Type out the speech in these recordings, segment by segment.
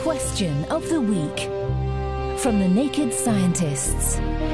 Question of the Week from the Naked Scientists.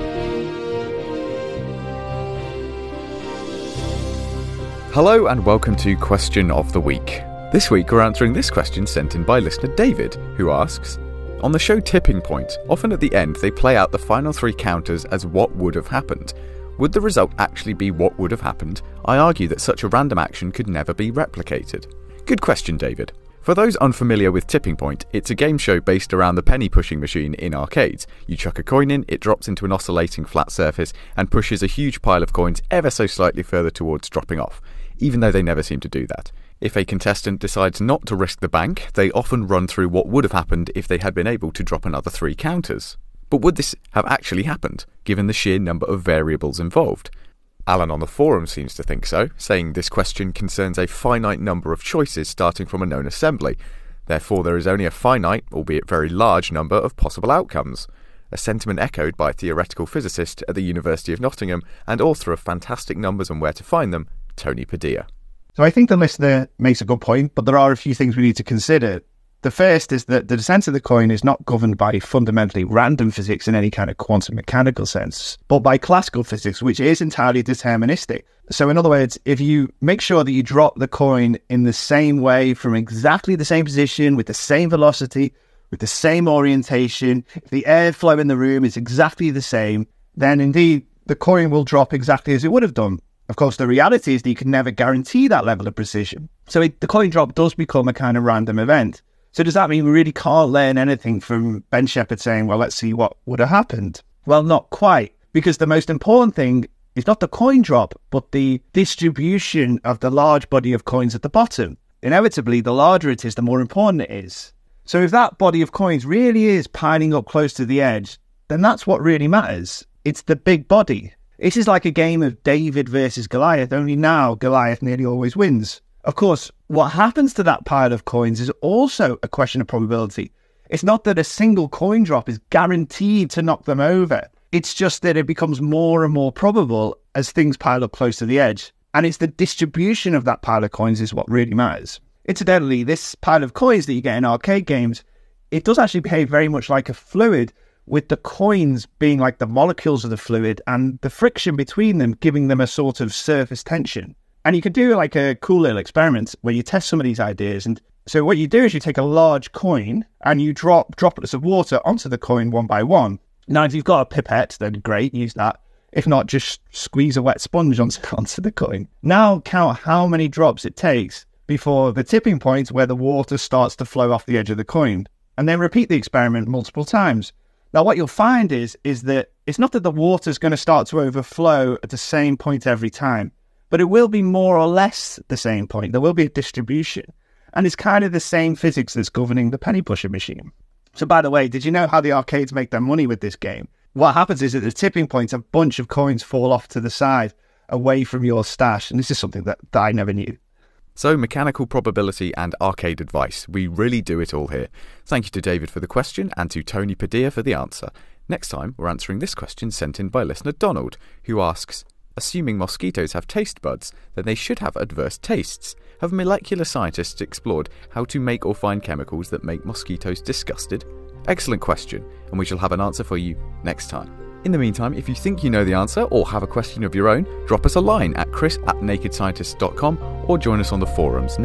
Hello and welcome to Question of the Week. This week we're answering this question sent in by listener David, who asks, on the show Tipping Point, often at the end they play out the final three counters as what would have happened. Would the result actually be what would have happened? I argue that such a random action could never be replicated. Good question, David. For those unfamiliar with Tipping Point, it's a game show based around the penny pushing machine in arcades. You chuck a coin in, it drops into an oscillating flat surface and pushes a huge pile of coins ever so slightly further towards dropping off, even though they never seem to do that. If a contestant decides not to risk the bank, they often run through what would have happened if they had been able to drop another three counters. But would this have actually happened, given the sheer number of variables involved? Alan on the forum seems to think so, saying this question concerns a finite number of choices starting from a known assembly. Therefore, there is only a finite, albeit very large, number of possible outcomes. A sentiment echoed by a theoretical physicist at the University of Nottingham and author of Fantastic Numbers and Where to Find Them, Tony Padilla. So I think the listener makes a good point, but there are a few things we need to consider. The first is that the descent of the coin is not governed by fundamentally random physics in any kind of quantum mechanical sense, but by classical physics, which is entirely deterministic. So in other words, if you make sure that you drop the coin in the same way from exactly the same position, with the same velocity, with the same orientation, if the airflow in the room is exactly the same, then indeed the coin will drop exactly as it would have done. Of course, the reality is that you can never guarantee that level of precision. So the coin drop does become a kind of random event. So does that mean we really can't learn anything from Ben Shepherd saying, well, let's see what would have happened? Well, not quite, because the most important thing is not the coin drop, but the distribution of the large body of coins at the bottom. Inevitably, the larger it is, the more important it is. So if that body of coins really is piling up close to the edge, then that's what really matters. It's the big body. This is like a game of David versus Goliath, only now Goliath nearly always wins. Of course, what happens to that pile of coins is also a question of probability. It's not that a single coin drop is guaranteed to knock them over. It's just that it becomes more and more probable as things pile up close to the edge. And it's the distribution of that pile of coins is what really matters. Incidentally, this pile of coins that you get in arcade games, it does actually behave very much like a fluid, with the coins being like the molecules of the fluid and the friction between them giving them a sort of surface tension. And you can do like a cool little experiment where you test some of these ideas. And so what you do is you take a large coin and you drop droplets of water onto the coin one by one. Now, if you've got a pipette, then great, use that. If not, just squeeze a wet sponge onto the coin. Now count how many drops it takes before the tipping point where the water starts to flow off the edge of the coin. And then repeat the experiment multiple times. Now, what you'll find is that it's not that the water is going to start to overflow at the same point every time, but it will be more or less the same point. There will be a distribution. And it's kind of the same physics that's governing the penny pusher machine. So, by the way, did you know how the arcades make their money with this game? What happens is at the tipping point, a bunch of coins fall off to the side away from your stash. And this is something that I never knew. So, mechanical probability and arcade advice. We really do it all here. Thank you to David for the question and to Tony Padilla for the answer. Next time, we're answering this question sent in by listener Donald, who asks, assuming mosquitoes have taste buds, then they should have adverse tastes. Have molecular scientists explored how to make or find chemicals that make mosquitoes disgusted? Excellent question, and we shall have an answer for you next time. In the meantime, if you think you know the answer or have a question of your own, drop us a line at chris@nakedscientists.com or join us on the forums,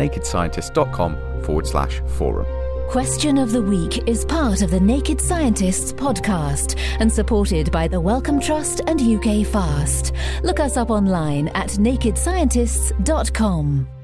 nakedscientists.com/forum. Question of the Week is part of the Naked Scientists podcast and supported by the Wellcome Trust and UK Fast. Look us up online at nakedscientists.com.